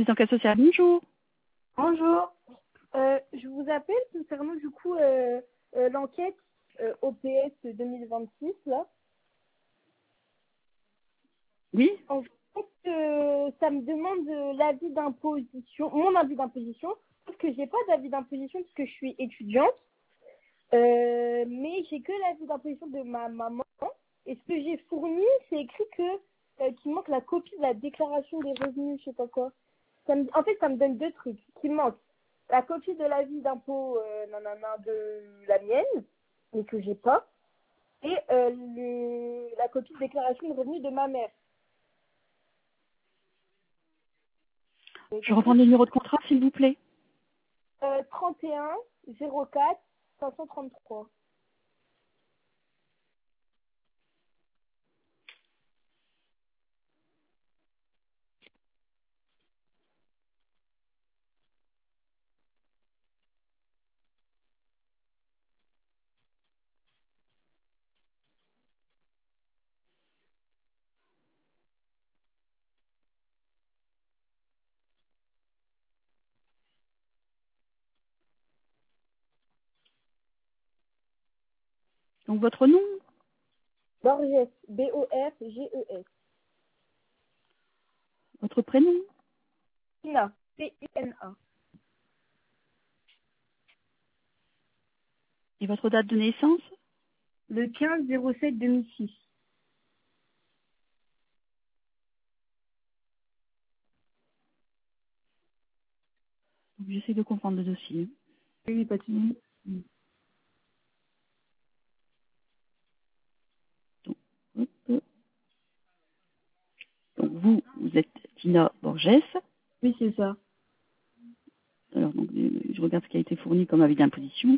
service d'enquête sociale. Bonjour. Bonjour. Je vous appelle concernant du coup l'enquête OPS 2026 là. Oui. En fait, ça me demande l'avis d'imposition, mon avis d'imposition, parce que j'ai pas d'avis d'imposition parce que je suis étudiante, mais j'ai que l'avis d'imposition de ma maman. Et ce que j'ai fourni, c'est écrit que qu'il manque la copie de la déclaration des revenus, je sais pas quoi. En fait, ça me donne deux trucs qui manquent. La copie de l'avis d'impôt nanana, de la mienne, mais que j'ai pas, et la copie de déclaration de revenus de ma mère. Je reprends le numéro de contrat, s'il vous plaît. 31 04 533. Donc, votre nom, Borges, B-O-R-G-E-S. votre prénom Pina, P-I-N-A. et votre date de naissance. Le 15-07-2006. Donc, j'essaie de comprendre le dossier. Oui, pas de souci. Donc, hop. Donc, vous êtes Tina Borges. Oui, c'est ça. Alors, donc, je regarde ce qui a été fourni comme avis d'imposition.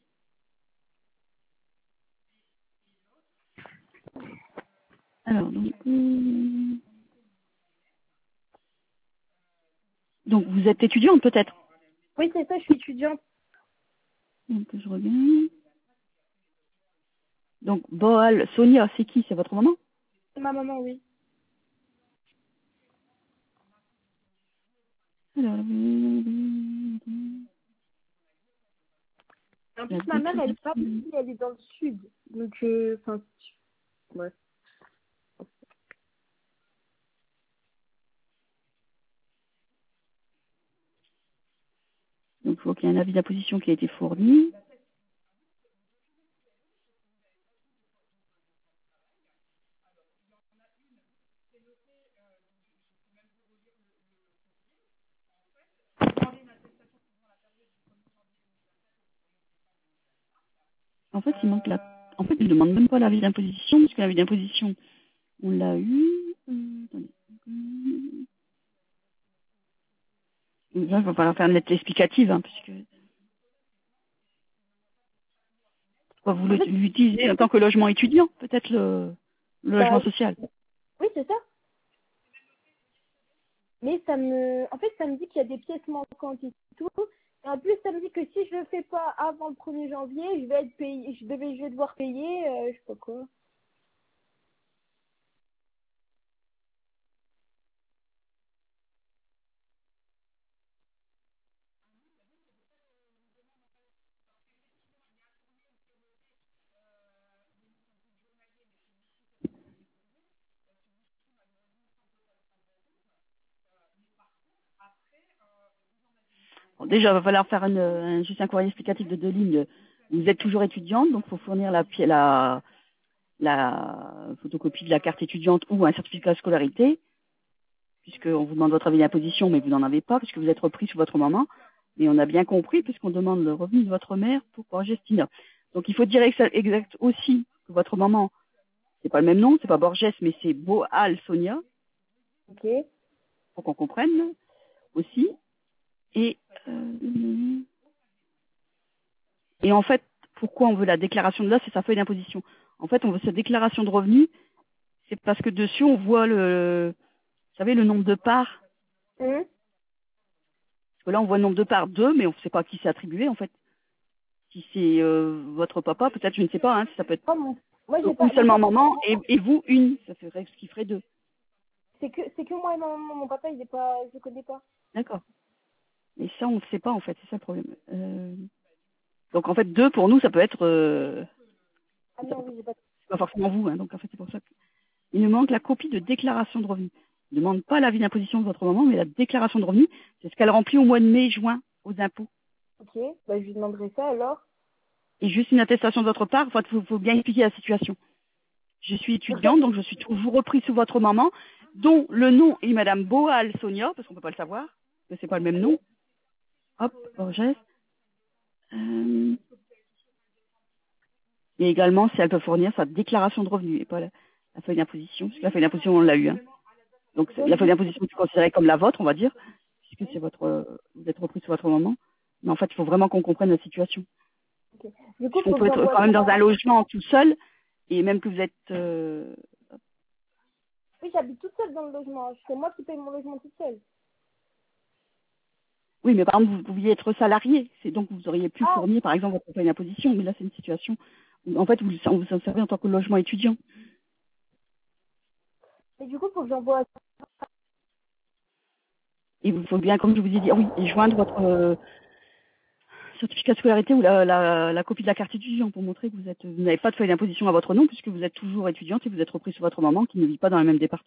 Alors, donc vous êtes étudiante peut-être. Oui, c'est ça, je suis étudiante. Donc, je regarde. Donc, Boal, Sonia, c'est qui? C'est votre maman? C'est ma maman, oui. Alors, En la plus, ma mère, elle est pas déclaration. ici, elle est dans le sud. Donc, enfin, ouais. Donc, il faut qu'il y ait un avis d'imposition qui a été fourni. En fait, il manque la... En fait, il ne demande même pas l'avis d'imposition, parce que l'avis d'imposition, on l'a eu. Attendez. Donc là, il va falloir faire une lettre explicative, hein, puisque quoi, vous En fait, l'utilisez en tant que logement étudiant, peut-être le bah, logement social. oui, c'est ça. Mais en fait, ça me dit qu'il y a des pièces manquantes et tout. Et en plus, ça me dit que si je le fais pas avant le 1er janvier, je vais être payé, je vais devoir payer, je sais pas quoi. Bon, déjà, il va falloir faire juste un courrier explicatif de 2 lignes. Vous êtes toujours étudiante, donc il faut fournir la photocopie de la carte étudiante ou un certificat de scolarité, puisqu'on vous demande votre avis d'imposition, mais vous n'en avez pas, puisque vous êtes repris sous votre maman. Mais on a bien compris, puisqu'on demande le revenu de votre mère pour Gestina. Donc il faut dire exact aussi que votre maman, c'est pas le même nom, c'est pas Borges, mais c'est Boal Sonia, Ok. pour qu'on comprenne aussi. Euh, et en fait, pourquoi on veut la déclaration de l'os, c'est sa feuille d'imposition. En fait, on veut cette déclaration de revenus, c'est parce que dessus, on voit vous savez, le nombre de parts. Hum. Parce que là, on voit le nombre de parts 2, mais on ne sait pas à qui c'est attribué, en fait. Si c'est votre papa, peut-être, je ne sais pas, hein, si ça peut être Oh, moi, j'ai pas, une mais seulement maman, et vous, une. Ça ferait ce qui ferait 2. C'est que moi et ma maman. Mon papa, il est pas, je le connais pas. D'accord. Et ça, on ne sait pas, en fait. C'est ça le problème. Donc, en fait, 2, pour nous, ça peut être... Ah non, oui, j'ai pas. c'est pas forcément vous. Hein, donc, en fait, c'est pour ça qu'il nous manque la copie de déclaration de revenus. Il ne demande pas l'avis d'imposition de votre maman, mais la déclaration de revenus, c'est ce qu'elle remplit au mois de mai, juin, aux impôts. Ok, bah, je lui demanderai ça alors. Et juste une attestation de votre part, il faut bien expliquer la situation. Je suis Donc, étudiante, donc je suis toujours reprise sous votre maman, dont le nom est Madame Boal Sonia, parce qu'on ne peut pas le savoir, que c'est pas le même nom. Hop, Borges. Et également, si elle peut fournir sa déclaration de revenus, et pas la feuille d'imposition, parce que la feuille d'imposition, on l'a eu. Hein. Donc, la feuille d'imposition est considérée comme la vôtre, on va dire, puisque c'est vous êtes repris sous votre maman. Mais en fait, il faut vraiment qu'on comprenne la situation. ok. Du coup, On faut que peut être j'envoie quand même dans ça. un logement tout seul, et même que vous êtes... Oui, j'habite toute seule dans le logement. C'est moi qui paye mon logement toute seule. Oui, mais par exemple, vous pouviez être salarié. C'est donc vous auriez pu Ah, fournir, par exemple, votre feuille d'imposition. Mais là, c'est une situation où, en fait, vous en servez en tant que logement étudiant. et du coup, faut que j'envoie. Et il faut bien, comme je vous ai dit, ah oui, et joindre votre certificat de scolarité ou la copie de la carte étudiant pour montrer que vous n'avez pas de feuille d'imposition à votre nom puisque vous êtes toujours étudiante et vous êtes repris sur votre maman qui ne vit pas dans le même département.